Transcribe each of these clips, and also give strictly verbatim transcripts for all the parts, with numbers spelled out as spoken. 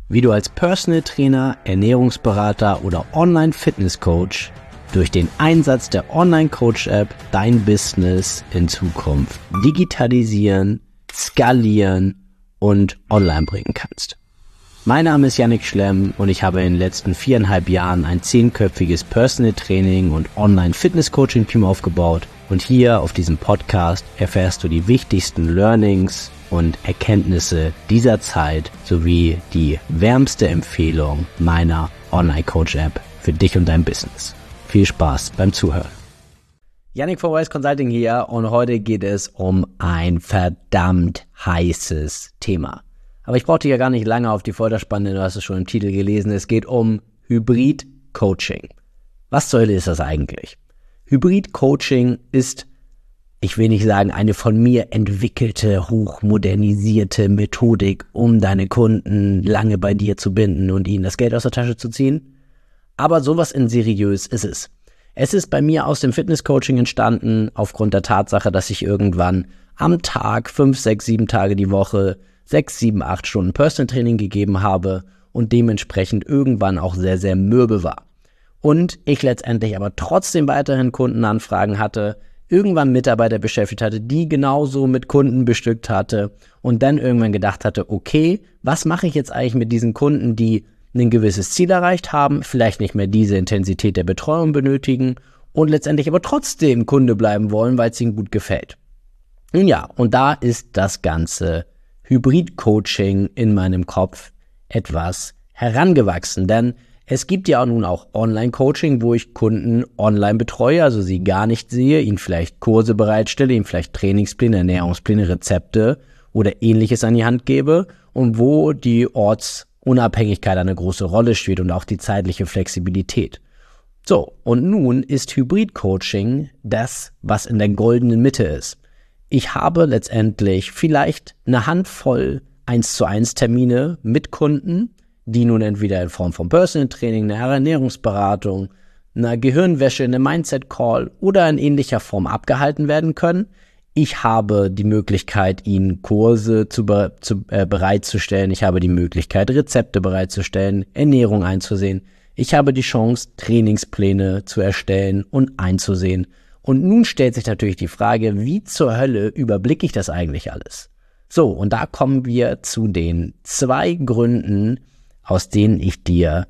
wie du als Personal Trainer, Ernährungsberater oder Online-Fitness-Coach durch den Einsatz der Online-Coach-App dein Business in Zukunft digitalisieren, skalieren und online bringen kannst. Mein Name ist Yannick Schlemm und ich habe in den letzten viereinhalb Jahren ein zehnköpfiges Personal Training und Online-Fitness-Coaching-Team aufgebaut und hier auf diesem Podcast erfährst du die wichtigsten Learnings und Erkenntnisse dieser Zeit sowie die wärmste Empfehlung meiner Online-Coach-App für dich und dein Business. Viel Spaß beim Zuhören. Yannick von Wise Consulting hier und heute geht es um ein verdammt heißes Thema. Aber ich brauche dich ja gar nicht lange auf die Folter spannen, denn du hast es schon im Titel gelesen. Es geht um Hybrid-Coaching. Was zur Hölle ist das eigentlich? Hybrid-Coaching ist, ich will nicht sagen, eine von mir entwickelte, hochmodernisierte Methodik, um deine Kunden lange bei dir zu binden und ihnen das Geld aus der Tasche zu ziehen. Aber sowas in seriös ist es. Es ist bei mir aus dem Fitness-Coaching entstanden, aufgrund der Tatsache, dass ich irgendwann am Tag fünf, sechs, sieben Tage die Woche sechs, sieben, acht Stunden Personal Training gegeben habe und dementsprechend irgendwann auch sehr, sehr mürbe war. Und ich letztendlich aber trotzdem weiterhin Kundenanfragen hatte, irgendwann Mitarbeiter beschäftigt hatte, die genauso mit Kunden bestückt hatte und dann irgendwann gedacht hatte, okay, was mache ich jetzt eigentlich mit diesen Kunden, die ein gewisses Ziel erreicht haben, vielleicht nicht mehr diese Intensität der Betreuung benötigen und letztendlich aber trotzdem Kunde bleiben wollen, weil es ihnen gut gefällt. Nun ja, und da ist das ganze Hybrid-Coaching in meinem Kopf etwas herangewachsen, denn es gibt ja nun auch Online-Coaching, wo ich Kunden online betreue, also sie gar nicht sehe, ihnen vielleicht Kurse bereitstelle, ihnen vielleicht Trainingspläne, Ernährungspläne, Rezepte oder Ähnliches an die Hand gebe und wo die Ortsunabhängigkeit eine große Rolle spielt und auch die zeitliche Flexibilität. So, und nun ist Hybrid-Coaching das, was in der goldenen Mitte ist. Ich habe letztendlich vielleicht eine Handvoll eins zu eins Termine mit Kunden, die nun entweder in Form von Personal Training, einer Ernährungsberatung, einer Gehirnwäsche, einem Mindset Call oder in ähnlicher Form abgehalten werden können. Ich habe die Möglichkeit, ihnen Kurse zu, be- zu, äh, bereitzustellen. Ich habe die Möglichkeit, Rezepte bereitzustellen, Ernährung einzusehen. Ich habe die Chance, Trainingspläne zu erstellen und einzusehen. Und nun stellt sich natürlich die Frage, wie zur Hölle überblicke ich das eigentlich alles? So, und da kommen wir zu den zwei Gründen, aus denen ich dir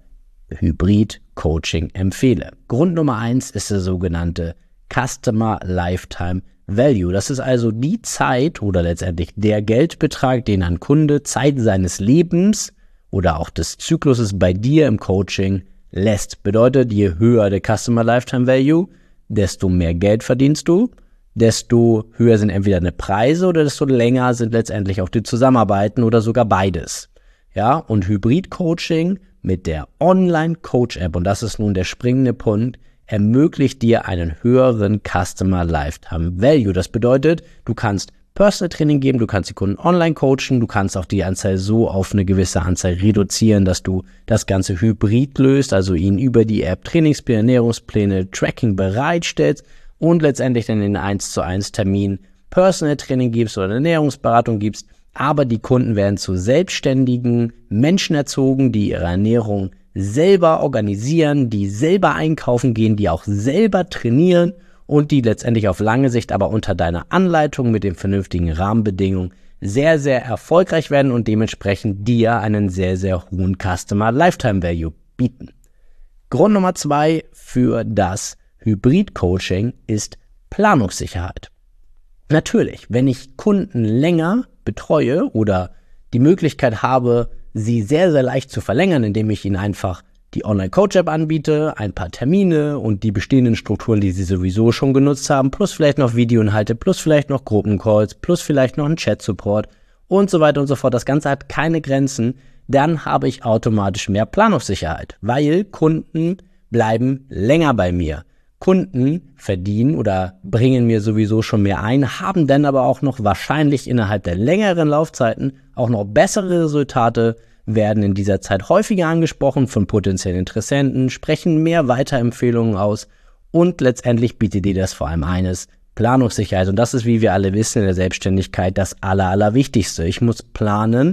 Hybrid-Coaching empfehle. Grund Nummer eins ist der sogenannte Customer Lifetime Value. Das ist also die Zeit oder letztendlich der Geldbetrag, den ein Kunde Zeit seines Lebens oder auch des Zykluses bei dir im Coaching lässt. Bedeutet, je höher der Customer Lifetime Value, desto mehr Geld verdienst du, desto höher sind entweder deine Preise oder desto länger sind letztendlich auch die Zusammenarbeiten oder sogar beides. Ja, und Hybrid-Coaching mit der Online-Coach-App, und das ist nun der springende Punkt, ermöglicht dir einen höheren Customer Lifetime Value. Das bedeutet, du kannst Personal Training geben, du kannst die Kunden online coachen, du kannst auch die Anzahl so auf eine gewisse Anzahl reduzieren, dass du das Ganze hybrid löst, also ihnen über die App Trainingspläne, Ernährungspläne, Tracking bereitstellst und letztendlich dann in eins zu eins Termin Personal Training gibst oder eine Ernährungsberatung gibst, aber die Kunden werden zu selbstständigen Menschen erzogen, die ihre Ernährung selber organisieren, die selber einkaufen gehen, die auch selber trainieren und die letztendlich auf lange Sicht aber unter deiner Anleitung mit den vernünftigen Rahmenbedingungen sehr, sehr erfolgreich werden und dementsprechend dir einen sehr, sehr hohen Customer Lifetime Value bieten. Grund Nummer zwei für das Hybrid-Coaching ist Planungssicherheit. Natürlich, wenn ich Kunden länger betreue oder die Möglichkeit habe, sie sehr, sehr leicht zu verlängern, indem ich ihnen einfach die Online-Coach-App anbiete, ein paar Termine und die bestehenden Strukturen, die sie sowieso schon genutzt haben, plus vielleicht noch Videoinhalte, plus vielleicht noch Gruppencalls, plus vielleicht noch einen Chat-Support und so weiter und so fort. Das Ganze hat keine Grenzen. Dann habe ich automatisch mehr Planungssicherheit, weil Kunden bleiben länger bei mir. Kunden verdienen oder bringen mir sowieso schon mehr ein, haben dann aber auch noch wahrscheinlich innerhalb der längeren Laufzeiten auch noch bessere Resultate, werden in dieser Zeit häufiger angesprochen von potenziellen Interessenten, sprechen mehr Weiterempfehlungen aus und letztendlich bietet dir das vor allem eines, Planungssicherheit. Und das ist, wie wir alle wissen, in der Selbstständigkeit das Aller, Allerwichtigste. Ich muss planen,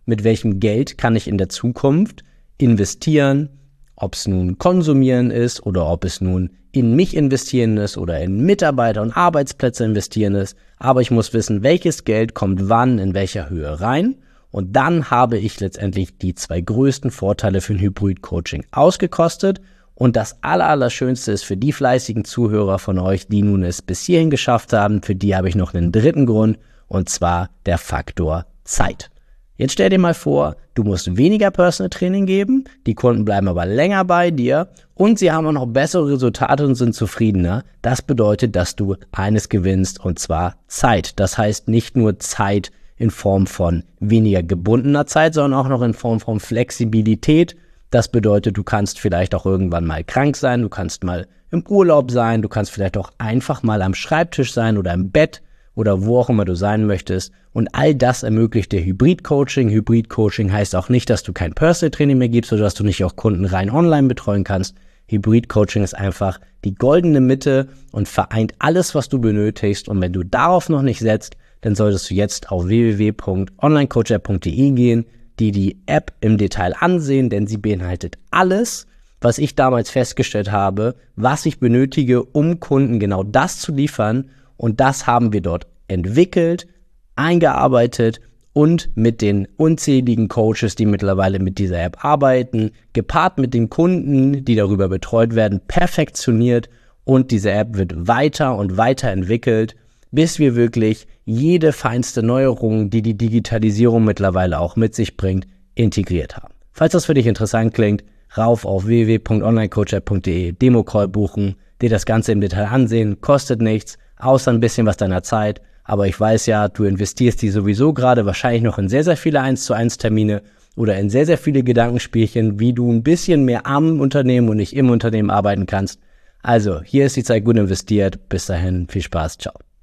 mit welchem Geld kann ich in der Zukunft investieren, ob es nun konsumieren ist oder ob es nun in mich investieren ist oder in Mitarbeiter und Arbeitsplätze investieren ist. Aber ich muss wissen, welches Geld kommt wann in welcher Höhe rein. Und dann habe ich letztendlich die zwei größten Vorteile für ein Hybrid-Coaching ausgekostet. Und das aller, Allerschönste ist für die fleißigen Zuhörer von euch, die nun es bis hierhin geschafft haben, für die habe ich noch einen dritten Grund, und zwar der Faktor Zeit. Jetzt stell dir mal vor, du musst weniger Personal Training geben, die Kunden bleiben aber länger bei dir und sie haben auch noch bessere Resultate und sind zufriedener. Das bedeutet, dass du eines gewinnst, und zwar Zeit. Das heißt nicht nur Zeit in Form von weniger gebundener Zeit, sondern auch noch in Form von Flexibilität. Das bedeutet, du kannst vielleicht auch irgendwann mal krank sein, du kannst mal im Urlaub sein, du kannst vielleicht auch einfach mal am Schreibtisch sein oder im Bett oder wo auch immer du sein möchtest. Und all das ermöglicht dir Hybrid-Coaching. Hybrid-Coaching heißt auch nicht, dass du kein Personal-Training mehr gibst oder dass du nicht auch Kunden rein online betreuen kannst. Hybrid-Coaching ist einfach die goldene Mitte und vereint alles, was du benötigst. Und wenn du darauf noch nicht setzt, dann solltest du jetzt auf w w w punkt online coach app punkt d e gehen, die die App im Detail ansehen, denn sie beinhaltet alles, was ich damals festgestellt habe, was ich benötige, um Kunden genau das zu liefern. Und das haben wir dort entwickelt, eingearbeitet und mit den unzähligen Coaches, die mittlerweile mit dieser App arbeiten, gepaart mit den Kunden, die darüber betreut werden, perfektioniert. Und diese App wird weiter und weiter entwickelt, bis wir wirklich jede feinste Neuerung, die die Digitalisierung mittlerweile auch mit sich bringt, integriert haben. Falls das für dich interessant klingt, rauf auf w w w punkt online coach app punkt d e, Demo-Call buchen, dir das Ganze im Detail ansehen, kostet nichts, außer ein bisschen was deiner Zeit. Aber ich weiß ja, du investierst die sowieso gerade wahrscheinlich noch in sehr, sehr viele eins zu eins Termine oder in sehr, sehr viele Gedankenspielchen, wie du ein bisschen mehr am Unternehmen und nicht im Unternehmen arbeiten kannst. Also, hier ist die Zeit gut investiert. Bis dahin, viel Spaß, ciao.